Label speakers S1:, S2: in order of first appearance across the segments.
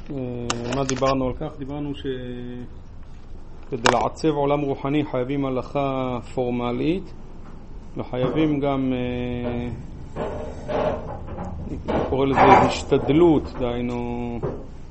S1: מה דיברנו על כך? דיברנו שכדי לעצב עולם רוחני חייבים הלכה פורמלית, וחייבים גם, אני קורא לזה השתדלות, דהיינו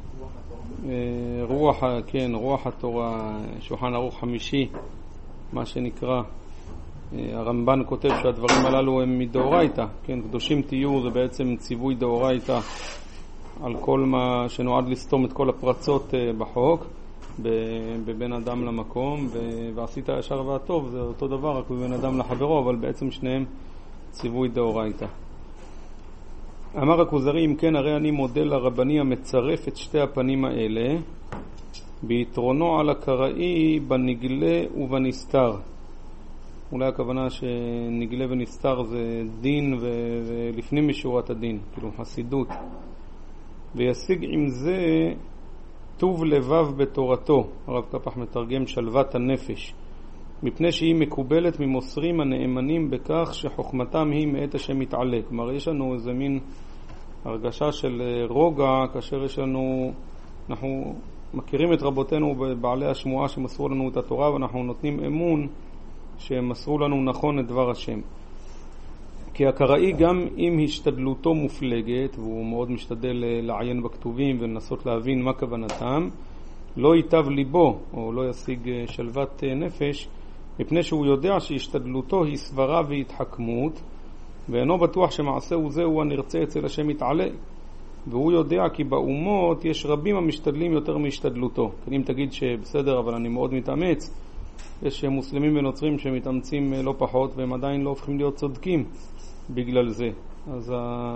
S1: רוח התורה, שולחן ערוך חמישי, מה שנקרא. הרמב"ן כותב שהדברים הללו הם מדאורייתא, כן, קדושים תהיו זה בעצם ציווי דאורייתא על כל מה שנועד לסתום את כל הפרצות בחוק בבין אדם למקום, ועשית הישר והטוב זה אותו דבר רק בבין אדם לחברו, אבל בעצם שניהם ציווי דאורייתא. אמר הכוזרי, אם כן הרי אני מודל הרבני המצרף את שתי הפנים האלה ביתרונו על הקראי בנגלה ובנסתר. אולי הכוונה שנגלה ונסתר זה דין ולפנים משורת הדין, כאילו חסידות. וישיג עם זה טוב לבב בתורתו, הרב קפח מתרגם שלוות הנפש, מפני שהיא מקובלת ממוסרים הנאמנים בכך שחוכמתם היא מאת השם מתעלה. כלומר יש לנו איזה מין הרגשה של רוגע כאשר יש לנו, אנחנו מכירים את רבותינו בעלי השמועה שמסרו לנו את התורה, ואנחנו נותנים אמון שהם מסרו לנו נכון את דבר השם. כי הקראי גם אם השתדלותו מופלגת, והוא מאוד משתדל לעיין בכתובים ולנסות להבין מה כוונתם, לא ייטב ליבו או לא ישיג שלוות נפש, מפני שהוא יודע שהשתדלותו היא סברה והתחכמות, ואינו בטוח שמעשהו זהו הנרצה אצל השם יתעלה. והוא יודע כי באומות יש רבים המשתדלים יותר מהשתדלותו. אם תגיד שבסדר אבל אני מאוד מתאמץ, יש מוסלמים ונוצרים שמתאמצים לא פחות והם עדיין לא הופכים להיות צודקים בגלל זה. אז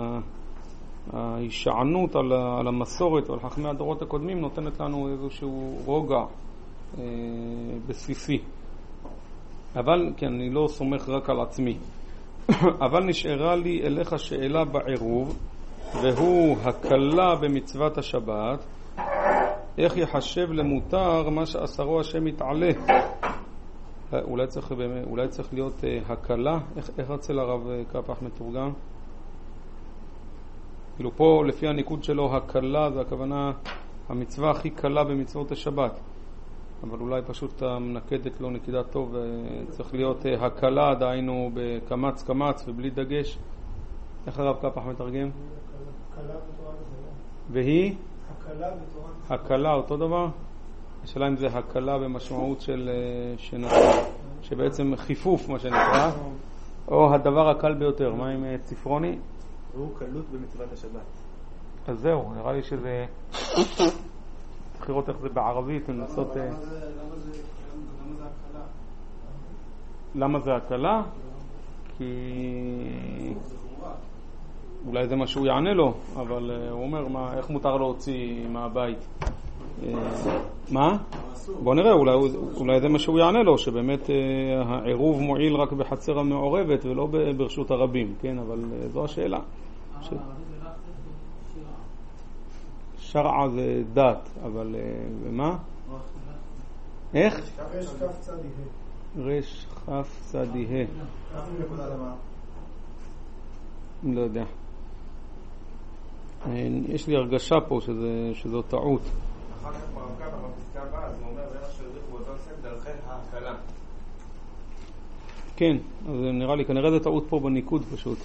S1: ההישענות על המסורת ועל חכמי הדורות הקודמים נותנת לנו איזשהו רוגע בסיסי. אבל כן, אני לא סומך רק על עצמי. אבל נשארה לי אליך שאלה בעירוב, והוא הקלה במצוות השבת, איך יחשב למותר מה שאסרו השם יתעלה? אולי צריך להיות הקלה. איך אצל הרב קפח מתורגם? כאילו פה לפי הניקוד שלו הקלה זה הכוונה המצווה הכי קלה במצוות השבת, אבל אולי פשוט המנקדת לא נקידה טוב, צריך להיות הקלה, דהיינו בקמץ קמץ ובלי דגש. איך הרב קפח מתרגם? הקלה בתורה והיא? הקלה אותו דבר? השאלה אם זה הקלה במשמעות של שבעצם חיפוף מה שנקרא, או הדבר הקל ביותר. מה עם ציפרוני?
S2: והוא קלות במצוות השבת.
S1: אז זהו, נראה לי שזה צריך לראות איך זה בערבית לנסות. למה זה הקלה? כי אולי זה מה שהוא יענה לו, אבל הוא אומר איך מותר להוציא מהבית. מה? בוא נראה, אולי זה מה שהוא יענה לו, שבאמת העירוב מועיל רק בחצר המעורבת ולא ברשות הרבים, כן? אבל זו השאלה. שרעה זה דת, אבל ומה? איך? רש חף צדיה. לא יודע. יש לי הרגשה פה שזו טעות.
S2: אחר כך ברמקה בפסקה הבאה, אז הוא אומר דרך שהדריכו אותו עושה דרכי ההקלה.
S1: כן, אז נראה לי, כנראה זה טעות פה בניקוד פשוט.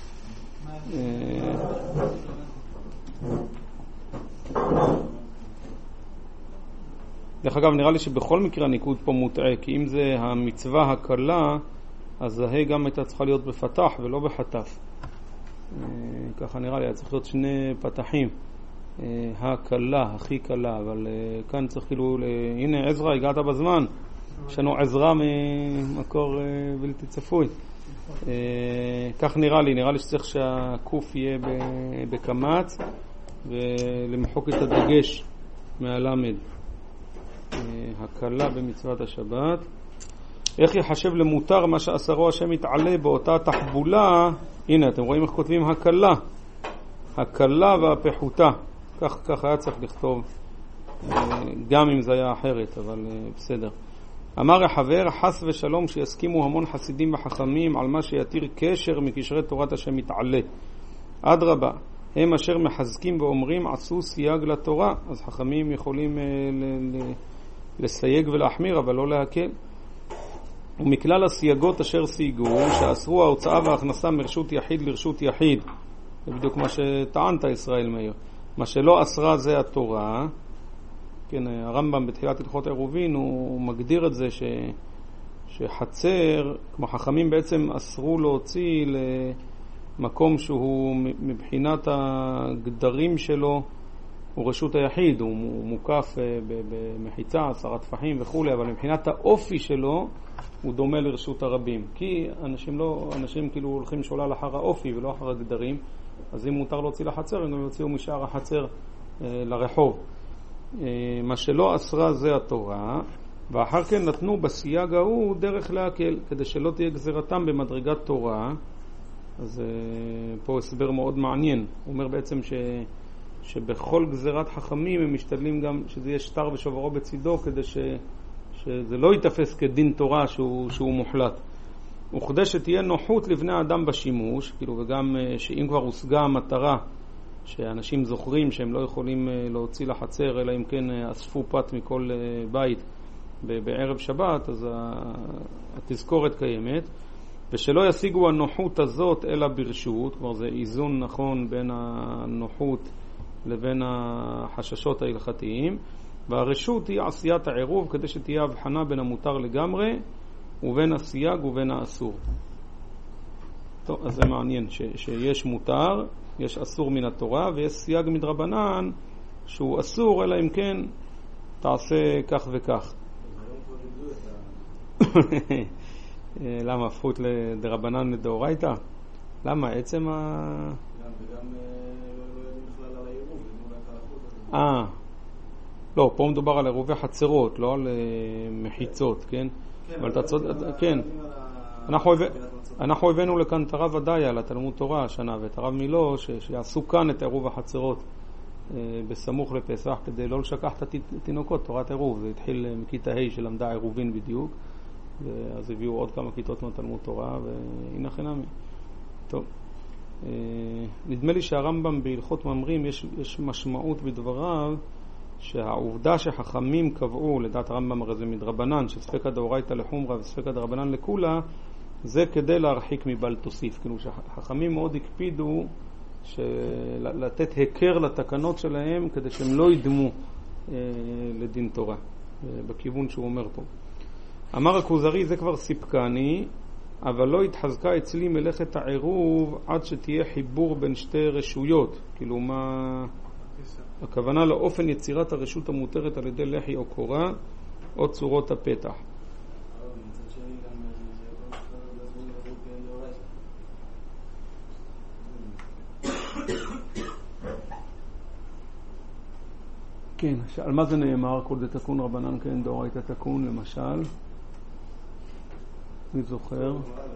S1: דרך אגב, נראה לי שבכל מקרה הניקוד פה מוטעה, כי אם זה המצווה הקלה, אז זה גם הייתה צריכה להיות בפתח ולא בחטף. ככה נראה לי, צריך להיות שני פתחים. הקלה, הכי קלה, אבל כאן צריך כאילו, הנה עזרא, הגעת בזמן, יש לנו עזרא ממקור בלתי צפוי. כך נראה לי שצריך שהקוף יהיה בקמץ ולמחוק את הדגש מהלמד. הקלה במצוות השבת. איך יחשב למותר מה שאסרו השם יתעלה באותה תחבולה? הנה אתם רואים איך כותבים הקלה, הקלה והפחותה. כך היה צריך לכתוב, גם אם זה היה אחרת, אבל בסדר. אמר החבר, חס ושלום שיסכימו המון חסידים וחכמים על מה שיתיר קשר מקשרי תורת השם מתעלה. אדרבה, הם אשר מחזקים ואומרים עשו סייג לתורה. אז חכמים יכולים לסייג ולהחמיר, אבל לא להקל. ומכלל הסייגות אשר סייגו, שאסרו ההוצאה וההכנסה מרשות יחיד לרשות יחיד. זה בדיוק מה שטענת ישראל מאיר. מה שלא אסרה זה התורה. כן, הרמב"ם בתחילת הלכות עירובין הוא מגדיר את זה שחצר, כמו חכמים בעצם אסרו להוציא למקום שהוא מבחינת הגדרים שלו הוא רשות היחיד, הוא מוקף במחיצה, 10 טפחים וכו', אבל מבחינת האופי שלו הוא דומה לרשות הרבים. כי אנשים כאילו הולכים שולל אחר האופי ולא אחר הגדרים, אז אם מותר להוציא לחצר, הם גם יוציאו משאר החצר לרחוב. מה שלא אסרה זה התורה, ואחר כן נתנו בסייג ההוא דרך להקל, כדי שלא תהיה גזירתם במדרגת תורה. אז פה הסבר מאוד מעניין. הוא אומר בעצם שבכל גזירת חכמים הם משתדלים גם שזה יהיה שטר ושוברו בצידו, כדי שזה לא יתפס כדין תורה שהוא מוחלט. וכדי שתהיה נוחות לבני האדם בשימוש, כאילו, וגם שאם כבר הושגה המטרה שאנשים זוכרים שהם לא יכולים להוציא לחצר אלא אם כן אספו פת מכל בית בערב שבת, אז התזכורת קיימת, ושלא ישיגו הנוחות הזאת אלא ברשות. כלומר זה איזון נכון בין הנוחות לבין החששות ההלכתיים, והרשות היא עשיית העירוב, כדי שתהיה הבחנה בין המותר לגמרי ובין הסייג ובין האסור. טוב, אז זה מעניין שיש מותר, יש אסור מן התורה, ויש סייג מדרבנן שהוא אסור אלא אם כן תעשה כך וכך. למה הפכו לדרבנן לדאורייתא? למה? עצם
S2: וגם לא בכלל על העירוב,
S1: לא, פה מדובר על עירובי חצרות, לא על מחיצות, כן? אבל אתה צודק, כן. אנחנו הבאנו לכאן את הרב עדיה לתלמוד תורה השנה, ואת הרב מילו שיעשו כאן את עירוב החצרות בסמוך לפסח, כדי לא לשכח את התינוקות, תורת עירוב. זה התחיל מכיתה ה' שלמדה עירובין בדיוק, ואז הביאו עוד כמה כיתות מהתלמוד תורה, והנה חינמי. טוב, נדמה לי שהרמב"ם בהלכות ממרים יש משמעות בדבריו, שהעובדה שחכמים קבעו, לדעת הרמב"ם הרי זה מדרבנן, שספקא דאורייתא לחומרא וספקא דרבנן לכולה, זה כדי להרחיק מבל תוסיף. כאילו שחכמים מאוד הקפידו לתת הכר לתקנות שלהם, כדי שהם לא ידמו לדין תורה, בכיוון שהוא אומר פה. אמר הכוזרי, זה כבר סיפקני, אבל לא התחזקה אצלי מלאכת העירוב עד שתהיה חיבור בין שתי רשויות. כאילו מה הכוונה? לאופן יצירת הרשות המותרת על ידי לחי או קורה או צורות הפתח. כן, על מה זה נאמר? כל זה תקון רבנן כן דאורייתא תקון, למשל. מי זוכר?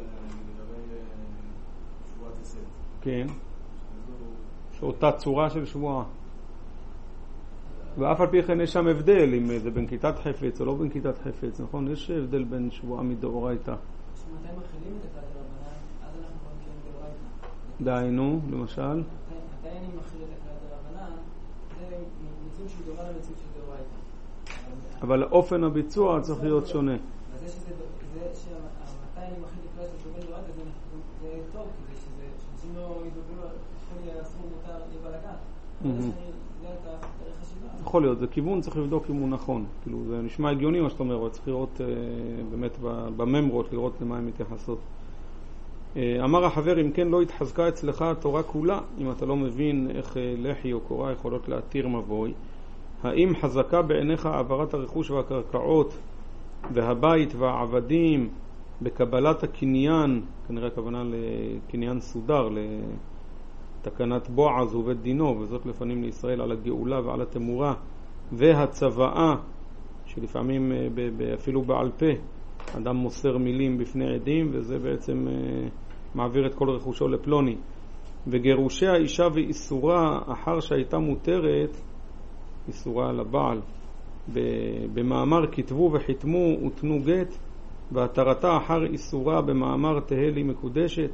S1: כן. שאותה צורה של שבועה. ואף על פי כן יש שם הבדל, אם זה בנקיטת חפץ או לא בנקיטת חפץ, נכון? יש הבדל בין שבועה מדאורייתא.
S3: מתי מכילים את הכלל דרבנן, אז אנחנו מכילים דאורייתא.
S1: דהיינו, למשל?
S3: מתי אני מכיל את הכלל דרבנן, זה מציאות של דומה למציאות של דאורייתא.
S1: אבל אופן הביצוע צריך להיות שונה.
S3: אז זה שמתי אני מכיל את הכלל של דאורייתא, זה טוב, כדי שאנשים לא ידברו, יכול לעשות מותר לבלגן.
S1: יכול להיות, זה כיוון, צריך לבדוק אם הוא נכון. כאילו, זה נשמע הגיוני מה שאתה אומר, אבל צריך לראות באמת בממרות, לראות למה הן מתייחסות. אמר החבר, אם כן לא התחזקה אצלך התורה כולה, אם אתה לא מבין איך לחי או קורה יכולות להתיר מבוי, האם חזקה בעיניך העברת הרכוש והקרקעות והבית והעבדים בקבלת הקניין, כנראה הכוונה לקניין סודר, תקנת בועז ובית דינו, וזאת לפנים לישראל על הגאולה ועל התמורה, והצוואה, שלפעמים אפילו בעל פה, אדם מוסר מילים בפני עדים, וזה בעצם מעביר את כל רכושו לפלוני. וגירושי האישה ואיסורה אחר שהייתה מותרת, איסורה לבעל, במאמר כתבו וחיתמו ותנו גט, והתרתה אחר איסורה במאמר תהלי מקודשת,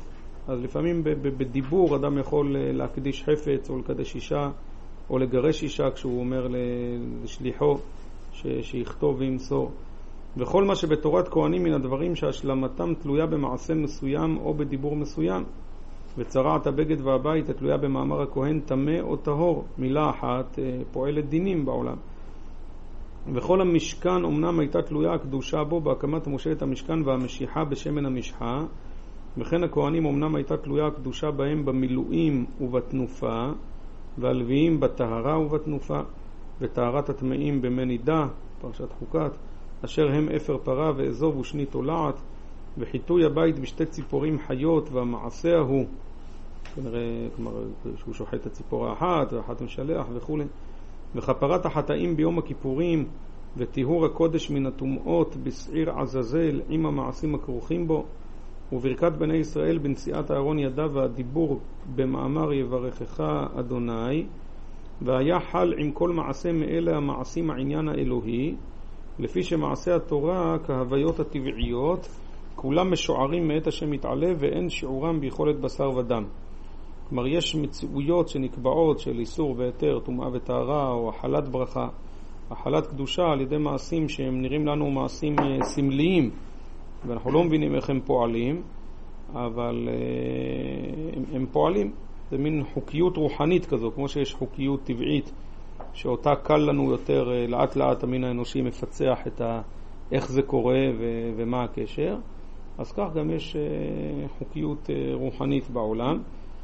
S1: אז לפעמים בדיבור אדם יכול להקדיש חפץ או לקדש אישה או לגרש אישה כשהוא אומר לשליחו שיכתוב וימסור. וכל מה שבתורת כהנים מן הדברים שהשלמתם תלויה במעשה מסוים או בדיבור מסוים. וצרעת הבגד והבית התלויה במאמר הכהן טמא או טהור, מילה אחת פועלת דינים בעולם. וכל המשכן אמנם הייתה תלויה הקדושה בו בהקמת מושלת המשכן והמשיחה בשמן המשחה, וכן הכהנים אמנם הייתה תלויה הקדושה בהם במילואים ובתנופה, והלוויים בטהרה ובתנופה, וטהרת הטמאים במי נידה, פרשת חוקת, אשר הם אפר פרה ואזוב ושני תולעת, וחיטוי הבית בשתי ציפורים חיות, והמעשה ההוא, כנראה, כלומר, שהוא שוחט את הציפורה אחת, ואחת משלח וכו'. וכפרת החטאים ביום הכיפורים, וטיהור הקודש מן הטומאות בשעיר עזאזל עם המעשים הכרוכים בו, וברכת בני ישראל בנשיאת אהרון ידיו והדיבור במאמר יברכך אדוני, והיה חל עם כל מעשה מאלה המעשים העניין האלוהי, לפי שמעשה התורה כהוויות הטבעיות, כולם משוערים מאת השם מתעלה ואין שיעורם ביכולת בשר ודם. כלומר, יש מציאויות שנקבעות של איסור והיתר, טומאה וטהרה, או החלת ברכה, החלת קדושה על ידי מעשים שהם נראים לנו מעשים סמליים, ואנחנו לא מבינים איך הם פועלים, אבל הם פועלים. זה מין חוקיות רוחנית כזו, כמו שיש חוקיות טבעית, שאותה קל לנו יותר לאט לאט המין האנושי מפצח את איך זה קורה ומה הקשר. אז כך גם יש חוקיות רוחנית בעולם.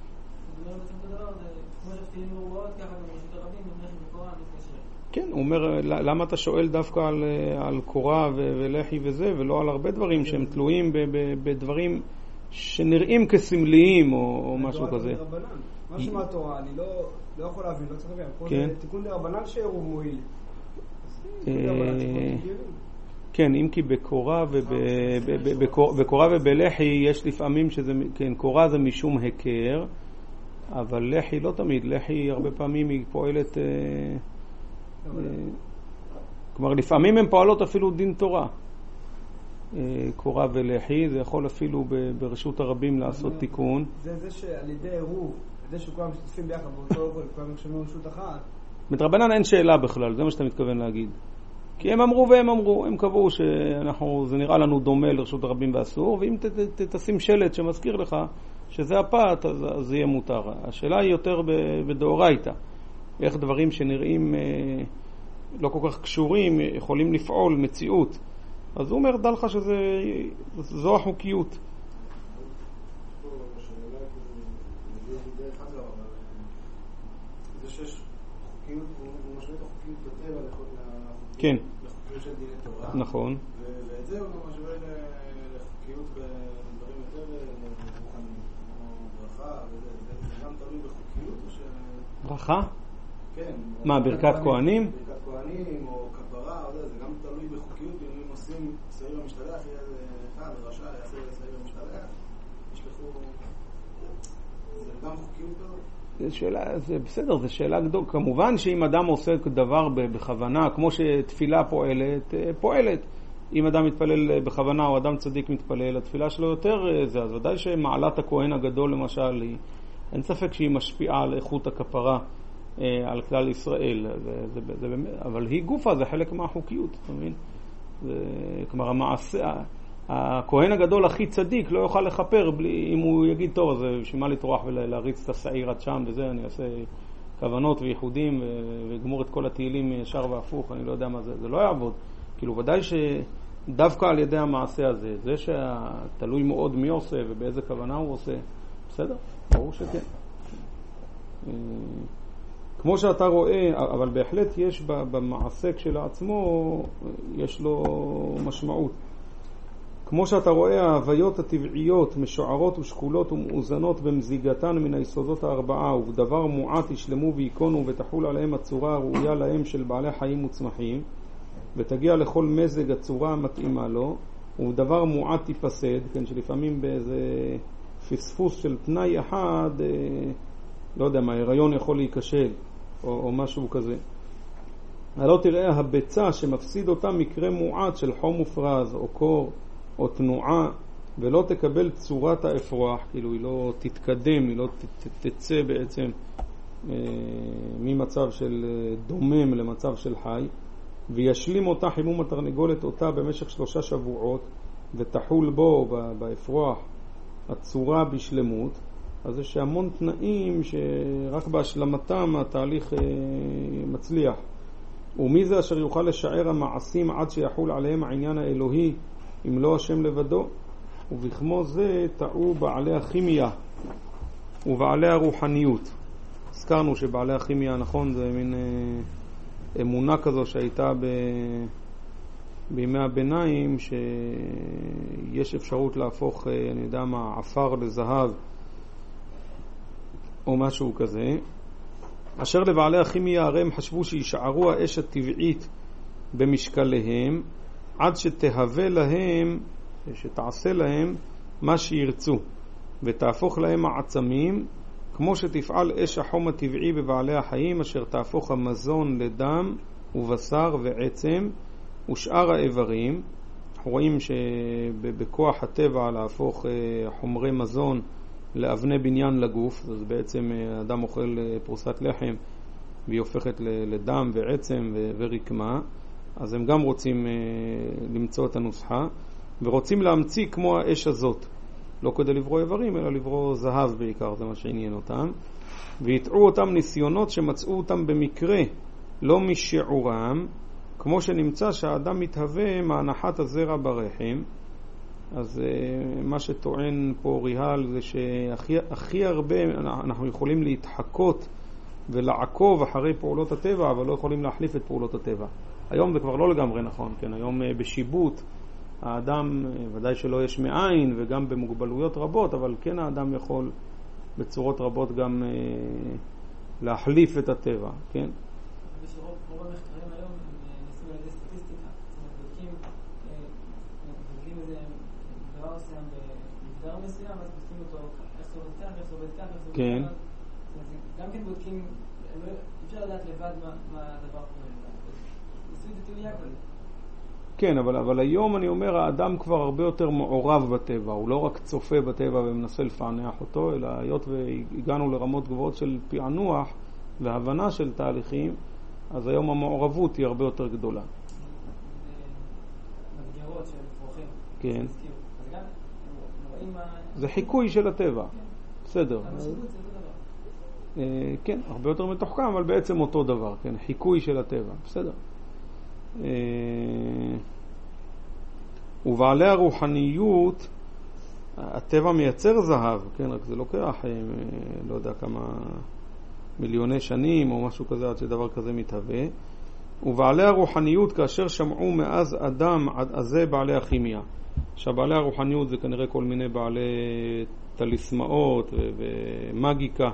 S1: כן, הוא אומר, למה אתה שואל דווקא על קורא ולחי וזה, ולא על הרבה דברים שהם תלויים בדברים שנראים כסמליים או משהו כזה.
S4: משהו מהתורה, אני לא יכול להבין, לא צריך להבין. כל תיקון דרבנן שעירוב מועיל.
S1: כן, אם כי בקורא ובלחי יש לפעמים שזה, כן, קורא זה משום הכר, אבל לחי לא תמיד, לחי הרבה פעמים היא פועלת, כלומר לפעמים הן פועלות אפילו דין תורה. קורא ולחי, זה יכול אפילו ברשות הרבים לעשות תיקון.
S4: זה שעל ידי עירוב, על ידי שכולם משתתפים ביחד באותו אופן, כולם יחשבו רשות אחת.
S1: מתרבנן אין שאלה בכלל, זה מה שאתה מתכוון להגיד. כי הם אמרו והם אמרו, הם קבעו שזה נראה לנו דומה לרשות הרבים ואסור, ואם תשים שלט שמזכיר לך שזה הפת, אז זה יהיה מותר. השאלה היא יותר בדאורייתא, איך דברים שנראים לא כל כך קשורים יכולים לפעול מציאות. אז הוא אומר, דע לך שזו החוקיות.
S4: זה שיש חוקיות, הוא משווה את החוקיות בטבע
S1: כן.
S4: לחוקיות של דיני תורה.
S1: נכון.
S4: ואת זה הוא משווה לחוקיות בדברים יותר רוחניים, כמו ברכה, וזה גם תלוי בחוקיות או ש...
S1: ברכה?
S4: כן.
S1: מה, ברכת כהנים?
S4: ברכת כהנים או כפרה, זה גם תלוי בחוקיות, אם הם עושים שעיר המשתלח, יהיה אחד, רשע, יעשה שעיר המשתלח, ישלחו... זה גם חוקיות כזאת?
S1: זה בסדר, זה שאלה גדולה. כמובן שאם אדם עושה דבר בכוונה, כמו שתפילה פועלת. אם אדם מתפלל בכוונה או אדם צדיק מתפלל, התפילה שלו יותר זה. אז ודאי שמעלת הכהן הגדול למשל, אין ספק שהיא משפיעה על איכות הכפרה על כלל ישראל. אבל היא גופה, זה חלק מהחוקיות, אתה מבין? כלומר, הכהן הגדול הכי צדיק לא יוכל לחפר אם הוא יגיד טוב, אז בשביל מה לטרוח ולהריץ את השעיר עד שם וזה, אני אעשה כוונות וייחודים וגמור את כל התהילים ישר והפוך, אני לא יודע מה זה לא יעבוד. כאילו ודאי שדווקא על ידי המעשה הזה, זה שתלוי מאוד מי עושה ובאיזה כוונה הוא עושה, בסדר? ברור שכן. כמו שאתה רואה, אבל בהחלט יש במעשה כשלעצמו, יש לו משמעות. כמו שאתה רואה, ההוויות הטבעיות משוערות ושקולות ומאוזנות במזיגתן מן היסודות הארבעה, ובדבר מועט ישלמו ויקונו ותחול עליהם הצורה הראויה להם של בעלי חיים וצמחים, ותגיע לכל מזג הצורה המתאימה לו, ובדבר מועט תיפסד, כן, שלפעמים באיזה פספוס של תנאי אחד, לא יודע מה, הריון יכול להיכשל, או משהו כזה. הלא תראה הביצה שמפסיד אותה מקרה מועט של חום מופרז, או קור, או תנועה, ולא תקבל צורת האפרוח, כאילו היא לא תתקדם, היא לא תצא בעצם ממצב של דומם למצב של חי, וישלים אותה חימום התרנגולת אותה במשך 3 שבועות, ותחול בו באפרוח הצורה בשלמות. אז יש המון תנאים שרק בהשלמתם התהליך מצליח. ומי זה אשר יוכל לשער המעשים עד שיחול עליהם העניין האלוהי אם לא השם לבדו? ובכמו זה טעו בעלי הכימיה ובעלי הרוחניות. הזכרנו שבעלי הכימיה, נכון, זה מין אמונה כזו שהייתה בימי הביניים, שיש אפשרות להפוך, אני יודע מה, עפר לזהב או משהו כזה. אשר לבעלי הכימיה הרי הם חשבו שישארו האש הטבעית במשקליהם עד שתהווה להם, שתעשה להם מה שירצו, ותהפוך להם העצמים, כמו שתפעל אש החום הטבעי בבעלי החיים, אשר תהפוך המזון לדם ובשר ועצם ושאר האיברים. אנחנו רואים שבכוח הטבע להפוך חומרי מזון לאבני בניין לגוף, אז בעצם אדם אוכל פרוסת לחם והיא הופכת לדם ועצם ורקמה, אז הם גם רוצים למצוא את הנוסחה ורוצים להמציא כמו האש הזאת, לא כדי לברוא איברים אלא לברוא זהב בעיקר, זה מה שעניין אותם, ויתעו אותם ניסיונות שמצאו אותם במקרה לא משעורם, כמו שנמצא שהאדם מתהווה מהנחת הזרע ברחם. אז מה שטוען פה ריהל זה שהכי הרבה אנחנו יכולים להתחקות ולעקוב אחרי פעולות הטבע, אבל לא יכולים להחליף את פעולות הטבע. היום זה כבר לא לגמרי נכון, כן? היום בשיבוט האדם, ודאי שלא יש מאין וגם במוגבלויות רבות, אבל כן האדם יכול בצורות רבות גם להחליף את הטבע, כן?
S3: רוב המחקרים היום ניסים על ידי סטטיסטיקה, זאת אומרת בודקים איזה דבר מסוים במגדר מסוים, אז בודקים אותו איך זה עובד כך, איך זה עובד כך, איך זה עובד
S1: כן.
S3: כך. גם כן בודקים, אפשר לדעת לבד מה הדבר קורה. ניסוי זה טבעיה כזה.
S1: כן, אבל היום אני אומר, האדם כבר הרבה יותר מעורב בטבע, הוא לא רק צופה בטבע ומנסה לפענח אותו, אלא היות והגענו לרמות גבוהות של פענוח והבנה של תהליכים, אז היום המעורבות היא הרבה יותר גדולה.
S3: מדגרות של פרוחים.
S1: כן.
S3: אז גם רואים מה...
S1: זה חיקוי של הטבע. בסדר.
S3: המשמעות זה אותו דבר.
S1: כן, הרבה יותר מתוחכם, אבל בעצם אותו דבר, כן, חיקוי של הטבע. בסדר. ובעלי הרוחניות, הטבע מייצר זהב, כן, רק זה לוקח, לא יודע כמה מיליוני שנים או משהו כזה עד שדבר כזה מתהווה. ובעלי הרוחניות כאשר שמעו מאז אדם עד הזה בעלי הכימיה. שבעלי הרוחניות זה כנראה כל מיני בעלי תליסמאות ומגיקה,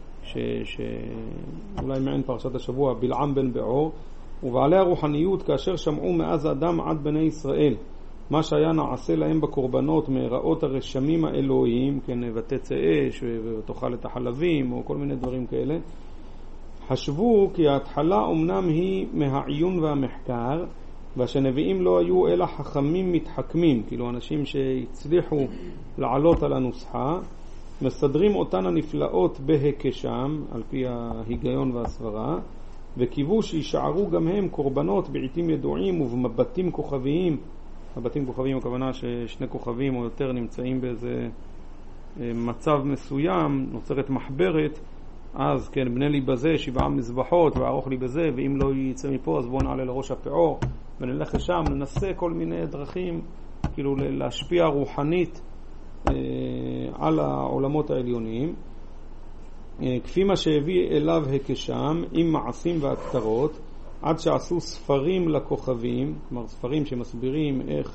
S1: שאולי מעין פרשת השבוע, בלעם בן בעור. ובעלי הרוחניות כאשר שמעו מאז אדם עד בני ישראל מה שהיה נעשה להם בקורבנות מהראות הרשמים האלוהיים, כן, ותצא אש ותאכל את החלבים או כל מיני דברים כאלה, חשבו כי ההתחלה אמנם היא מהעיון והמחקר, והשנביאים לא היו אלא חכמים מתחכמים, כאילו אנשים שהצליחו לעלות על הנוסחה, מסדרים אותן הנפלאות בהיקשם על פי ההיגיון והסברה, וקיוו שישארו גם הם קורבנות בעיתים ידועים ובמבטים כוכביים. מבטים כוכביים הכוונה ששני כוכבים או יותר נמצאים באיזה מצב מסוים, נוצרת מחברת, אז כן, בני לי בזה 7 מזבחות וערוך לי בזה, ואם לא יצא מפה אז בוא נעלה לראש הפעור ונלך לשם, ננסה כל מיני דרכים כאילו להשפיע רוחנית על העולמות העליוניים, כפי מה שהביא אליו הקשם עם מעשים והכתרות, עד שעשו ספרים לכוכבים, כלומר ספרים שמסבירים איך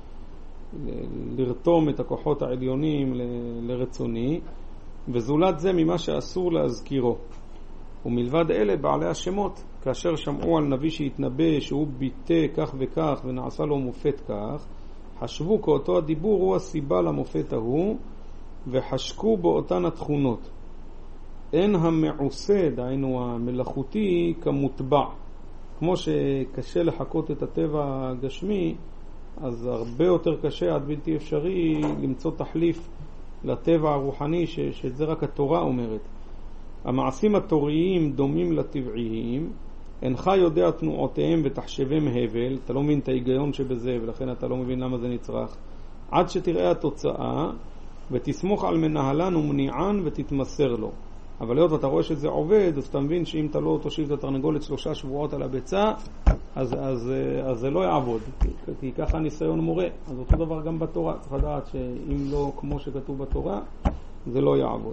S1: לרתום את הכוחות העליונים לרצוני, וזולת זה ממה שאסור להזכירו. ומלבד אלה בעלי השמות, כאשר שמעו על נביא שהתנבא שהוא ביטא כך וכך ונעשה לו מופת כך, חשבו כאותו הדיבור הוא הסיבה למופת ההוא, וחשקו באותן התכונות. אין המעושה, דהיינו המלאכותי, כמוטבע. כמו שקשה לחקות את הטבע הגשמי, אז הרבה יותר קשה עד בלתי אפשרי למצוא תחליף לטבע הרוחני, שזה רק התורה אומרת. המעשים התוריים דומים לטבעיים, אינך יודע תנועותיהם ותחשבם הבל, אתה לא מבין את ההיגיון שבזה ולכן אתה לא מבין למה זה נצרך, עד שתראה התוצאה ותסמוך על מנהלן ומניען ותתמסר לו. אבל להיות ואתה רואה שזה עובד, אז אתה מבין שאם אתה לא תושיב את התרנגולת 3 שבועות על הביצה, אז זה לא יעבוד, כי ככה הניסיון מורה. אז אותו דבר גם בתורה, צריך לדעת שאם לא כמו שכתוב בתורה, זה לא יעבוד.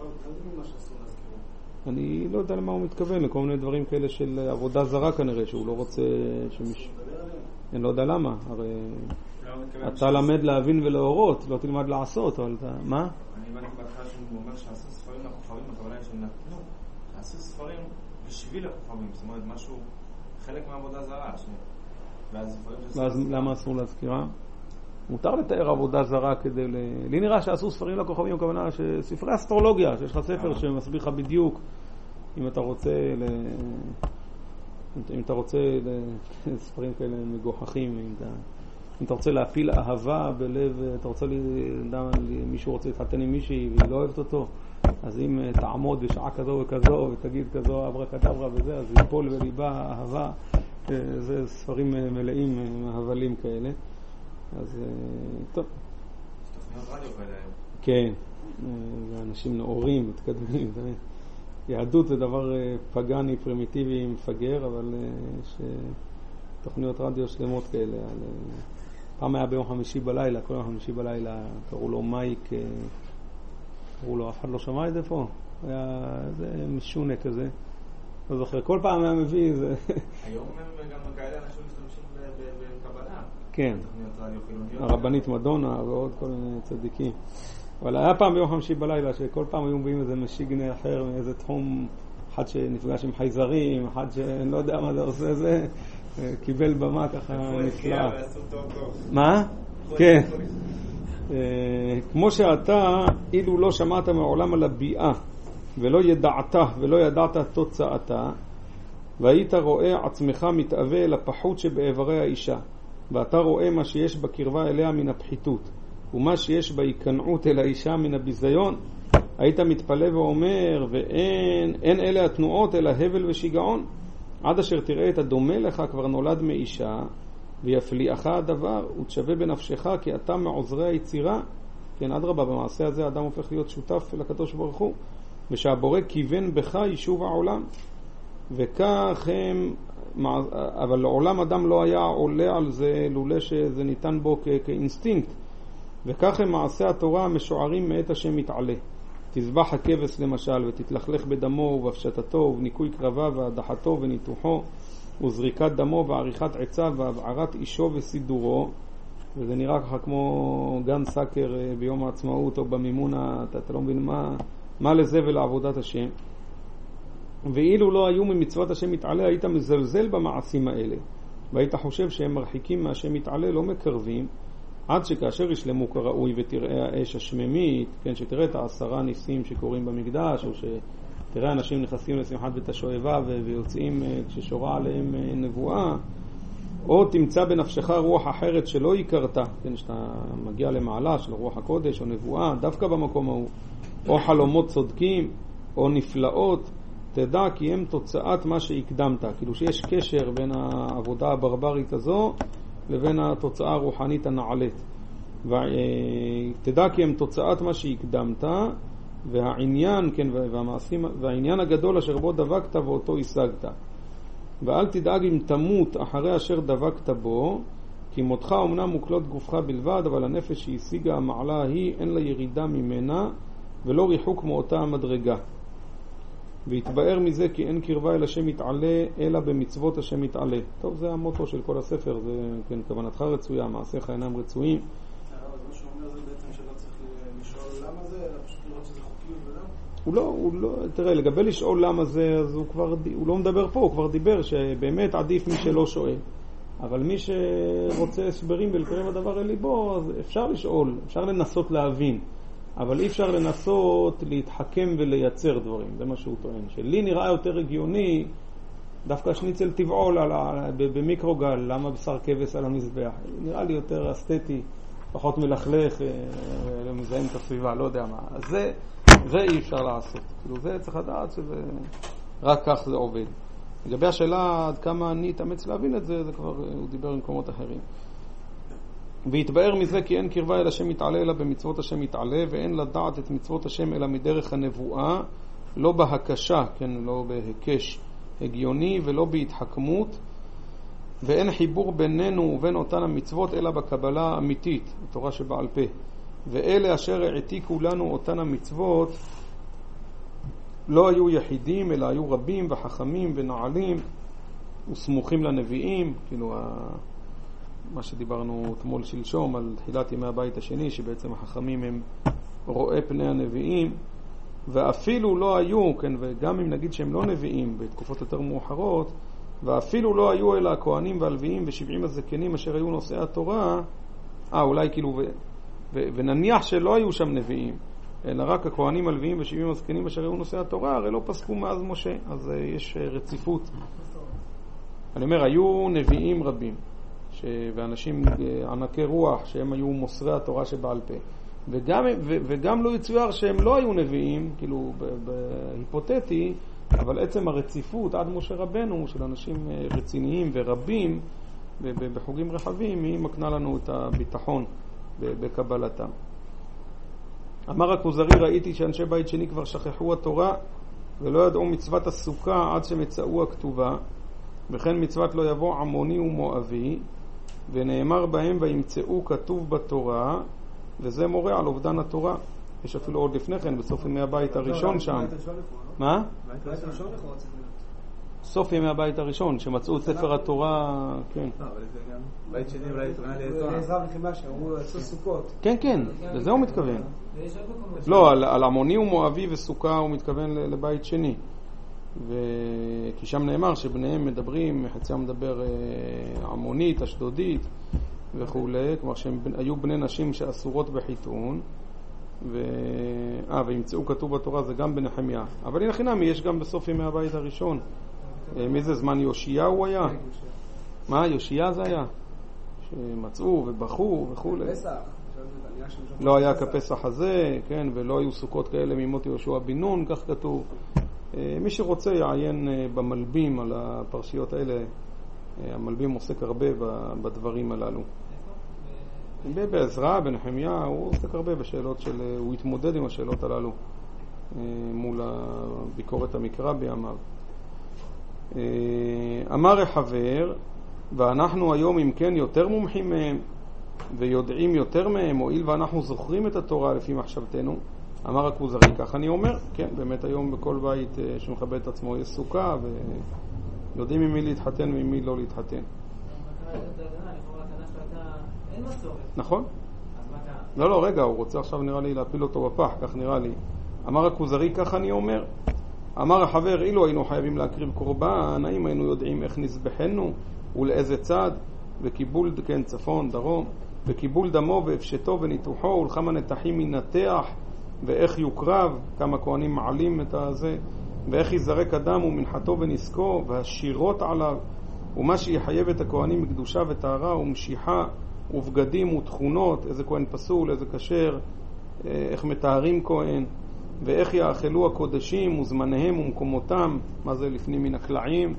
S1: אני לא יודע למה הוא מתכוון, לכל מיני דברים כאלה של עבודה זרה כנראה, שהוא לא רוצה אני לא יודע למה, הרי אתה למד להבין ולהורות, לא תלמד לעשות, אבל אתה... מה?
S2: אני הבנתי בהתחלה שהוא אומר שעשו ספרים לכוכבים, הכוונה היא שהם נתנו, עשו ספרים בשביל הכוכבים, זאת אומרת משהו, חלק מהעבודה זרה,
S1: ואז למה אסור להזכירה? מותר לתאר עבודה זרה כדי לי נראה שעשו ספרים לכוכבים, הכוונה שספרי אסטרולוגיה, שיש לך ספר שמסביר לך בדיוק, אם אתה רוצה ספרים כאלה מגוחכים, אם אתה רוצה להפיל אהבה בלב, אתה רוצה מישהו רוצה להתחתן עם מישהי והיא לא אוהבת אותו, אז אם תעמוד בשעה כזו וכזו ותגיד כזו אברקדברה וזה, אז ייפול בליבה אהבה. זה ספרים מלאים מהבלים כאלה. אז טוב.
S2: תוכניות רדיו כאלה.
S1: כן, אנשים נאורים, מתקדמים. יהדות זה דבר פגני, פרימיטיבי, מפגר, אבל תוכניות רדיו שלמות כאלה. פעם היה ביום חמישי בלילה, כל יום חמישי בלילה קראו לו מייק, קראו לו, אף אחד לא שמע את זה פה? היה זה משונה כזה. לא זוכר, כל פעם היה מביא זה...
S2: היום הם גם כאלה אנשים משתמשים בקבלה.
S1: כן,
S2: תוכניות רדיו חילוניות.
S1: הרבנית מדונה ועוד כל מיני צדיקים. אבל היה פעם ביום חמישי בלילה שכל פעם היו מביאים איזה משיגנה אחר מאיזה תחום, אחד שנפגש עם חייזרים, אחד שאני לא יודע מה זה עושה, זה קיבל במה ככה נפלאה. מה? כן. כמו שאתה, אילו לא שמעת מעולם על הביאה ולא ידעת ולא ידעת תוצאתה, והיית רואה עצמך מתאווה אל הפחות שבאיברי האישה, ואתה רואה מה שיש בקרבה אליה מן הפחיתות ומה שיש בהיכנעות אל האישה מן הביזיון, היית מתפלא ואומר ואין אלה התנועות אלא הבל ושיגעון, עד אשר תראה את הדומה לך כבר נולד מאישה ויפליאך הדבר ותשווה בנפשך כי אתה מעוזרי היצירה. כן, אדרבה, במעשה הזה האדם הופך להיות שותף לקדוש ברוך הוא, ושהבורא כיוון בך יישוב העולם. וכך הם, אבל לעולם אדם לא היה עולה על זה לולא שזה ניתן בו כאינסטינקט. וכך הם מעשה התורה המשוערים מאת השם מתעלה. תזבח הכבש למשל ותתלכלך בדמו ובפשטתו ובניקוי קרבה והדחתו וניתוחו וזריקת דמו ועריכת עצה והבערת אישו וסידורו. וזה נראה ככה כמו גן סקר ביום העצמאות או במימונה, אתה לא מבין מה לזה ולעבודת השם. ואילו לא היו ממצוות השם מתעלה היית מזלזל במעשים האלה והיית חושב שהם מרחיקים מהשם מתעלה, לא מקרבים, עד שכאשר ישלמו כראוי ותראה האש השממית, כן, שתראה את 10 ניסים שקורים במקדש, או שתראה אנשים נכנסים לשמחת בית השואבה ויוצאים כששורה עליהם נבואה, או תמצא בנפשך רוח אחרת שלא הכרת, כן, שאתה מגיע למעלה של רוח הקודש או נבואה דווקא במקום ההוא, או חלומות צודקים או נפלאות, תדע כי הם תוצאת מה שהקדמת. כאילו שיש קשר בין העבודה הברברית הזו לבין התוצאה הרוחנית הנעלית. תדע כי הם תוצאת מה שהקדמת, והעניין, כן, והמעשים, והעניין הגדול אשר בו דבקת ואותו השגת. ואל תדאג אם תמות אחרי אשר דבקת בו, כי מותך אומנם מוקלות גופך בלבד, אבל הנפש שהשיגה המעלה היא אין לה ירידה ממנה ולא ריחוק מאותה המדרגה. והתבאר מזה כי אין קרבה אל השם מתעלה אלא במצוות השם מתעלה. טוב, זה המוטו של כל הספר, זה כן, כוונתך רצויה, מעשיך אינם רצויים.
S4: אז מה שהוא אומר זה בעצם שלא צריך לשאול למה זה, אלא פשוט לראות שזה חוקיות ולמה?
S1: הוא לא, תראה, לגבי לשאול למה זה, אז הוא לא מדבר פה, הוא כבר דיבר שבאמת עדיף מי שלא שואל. אבל מי שרוצה הסברים ולקרב הדבר אל ליבו, אז אפשר לשאול, אפשר לנסות להבין. אבל אי אפשר לנסות להתחכם ולייצר דברים, זה מה שהוא טוען. שלי נראה יותר הגיוני דווקא שניצל טבעול במיקרוגל, למה בשר כבש על המזבח? נראה לי יותר אסתטי, פחות מלכלך, מזהם את הסביבה, לא יודע מה. אז זה אי אפשר לעשות. כאילו זה צריך לדעת שרק כך זה עובד. לגבי השאלה עד כמה אני אתאמץ להבין את זה, זה כבר הוא דיבר במקומות אחרים. והתבאר מזה כי אין קרבה אל השם מתעלה אלא במצוות השם מתעלה, ואין לדעת את מצוות השם אלא מדרך הנבואה, לא בהקשה, כן, לא בהקש הגיוני ולא בהתחכמות, ואין חיבור בינינו ובין אותן המצוות אלא בקבלה האמיתית, התורה שבעל פה. ואלה אשר העתיקו לנו אותן המצוות לא היו יחידים אלא היו רבים וחכמים ונעלים וסמוכים לנביאים, כאילו מה שדיברנו אתמול שלשום על תחילת ימי הבית השני, שבעצם החכמים הם רואי פני הנביאים, ואפילו לא היו, כן, וגם אם נגיד שהם לא נביאים בתקופות יותר מאוחרות, ואפילו לא היו אלא הכהנים והלוויים ו70 הזקנים אשר היו נושאי התורה, אולי כאילו, ונניח שלא היו שם נביאים, אלא רק הכהנים הלוויים ו70 הזקנים אשר היו נושאי התורה, הרי לא פסקו מאז משה, אז יש רציפות. אני אומר, היו נביאים רבים, ואנשים ענקי רוח שהם היו מוסרי התורה שבעל פה, וגם לא יצויר שהם לא היו נביאים, כאילו בהיפותטי, אבל עצם הרציפות עד משה רבנו של אנשים רציניים ורבים בחוגים רחבים, היא מקנה לנו את הביטחון בקבלתם. אמר הכוזרי, ראיתי שאנשי בית שני כבר שכחו התורה ולא ידעו מצוות הסוכה עד שמצאו הכתובה, וכן מצוות לא יבוא עמוני ומואבי, ונאמר בהם וימצאו כתוב בתורה, וזה מורה על אובדן התורה. יש אפילו עוד לפני כן בסוף ימי הבית הראשון שם. מה?
S4: בית הראשון לכאורה צריך להיות.
S1: סוף ימי הבית הראשון שמצאו את ספר התורה, כן.
S4: אבל זה גם בית שני אולי התכוונה לעזרא ונחמיה שאמרו עשו סוכות.
S1: כן, כן, לזה הוא מתכוון. לא, על עמוני ומואבי וסוכה הוא מתכוון לבית שני. כי שם נאמר שבניהם מדברים, חציים מדבר עמונית, אשדודית וכו', כלומר שהם היו בני נשים שאסורות בחיתון, וימצאו כתוב בתורה זה גם בנחמיה. אבל הנה חינם, יש גם בסוף ימי הבית הראשון. מי זה זמן יושיה הוא היה? מה, יושיה זה היה? שמצאו ובחו וכו'. לא היה כפסח הזה, כן, ולא היו סוכות כאלה ממות יהושע בן נון, כך כתוב. מי שרוצה יעיין במלבים על הפרשיות האלה, המלבים עוסק הרבה בדברים הללו. בעזרא, בנחמיה, הוא עוסק הרבה בשאלות הוא התמודד עם השאלות הללו מול הביקורת המקרא בימיו. אמר החבר, ואנחנו היום אם כן יותר מומחים מהם ויודעים יותר מהם, הואיל ואנחנו זוכרים את התורה לפי מחשבתנו. אמר הכוזרי, כך אני אומר, כן, באמת היום בכל בית שמכבד את עצמו יש סוכה, ויודעים עם מי להתחתן ועם מי לא להתחתן. נכון? לא, רגע, הוא רוצה עכשיו נראה לי להפיל אותו בפח, כך נראה לי. אמר הכוזרי, כך אני אומר. אמר החבר, אילו היינו חייבים להקריב קורבן, האם היינו יודעים איך נזבחנו ולאיזה צד, וקיבול, כן, צפון, דרום, וקיבול דמו והפשטו וניתוחו ולכמה נתחים ינתח, ואיך יוקרב, כמה כהנים מעלים את הזה, ואיך יזרק אדם ומנחתו ונזקו, והשירות עליו, ומה שיחייב את הכהנים מקדושה וטהרה ומשיחה ובגדים ותכונות, איזה כהן פסול, איזה כשר, איך מתארים כהן, ואיך יאכלו הקודשים וזמניהם ומקומותם, מה זה לפנים מן הקלעים,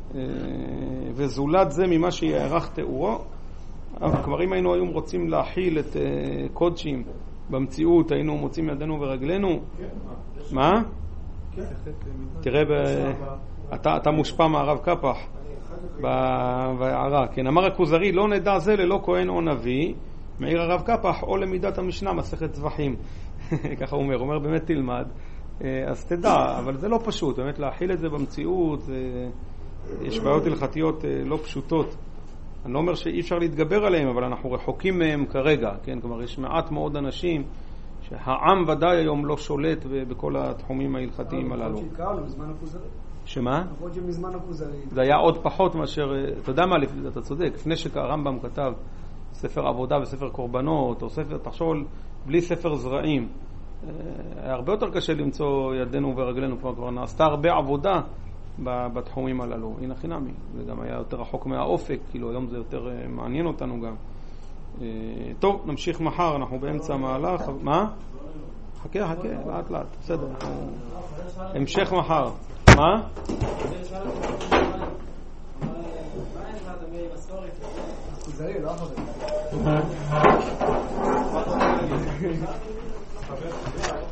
S1: וזולת זה ממה שיערך תיאורו. כבר אם היינו היום רוצים להכיל את קודשים במציאות, היינו מוצאים ידינו ורגלינו. מה? תראה, אתה מושפע מהרב קפח בהערה. כן, אמר הכוזרי, לא נדע זה ללא כהן או נביא, מעיר הרב קפח, או למידת המשנה, מסכת זבחים. ככה הוא אומר באמת תלמד, אז תדע, אבל זה לא פשוט, באמת להכיל את זה במציאות, יש בעיות הלכתיות לא פשוטות. אני לא אומר שאי אפשר להתגבר עליהם, אבל אנחנו רחוקים מהם כרגע, כן? כלומר, יש מעט מאוד אנשים שהעם ודאי היום לא שולט בכל התחומים ההלכתיים הללו. שמה? זה היה עוד פחות מאשר, אתה יודע מה, אתה צודק, לפני שהרמב"ם כתב ספר עבודה וספר קורבנות, או ספר, תחשוב, בלי ספר זרעים, היה הרבה יותר קשה למצוא ידינו ורגלינו, כבר נעשתה הרבה עבודה בתחומים הללו. הנה חינמי, זה גם היה יותר רחוק מהאופק, כאילו היום זה יותר מעניין אותנו גם. טוב, נמשיך מחר, אנחנו באמצע המהלך. מה? חכה, לאט לאט, בסדר. המשך מחר. מה?
S3: זה לא אחר.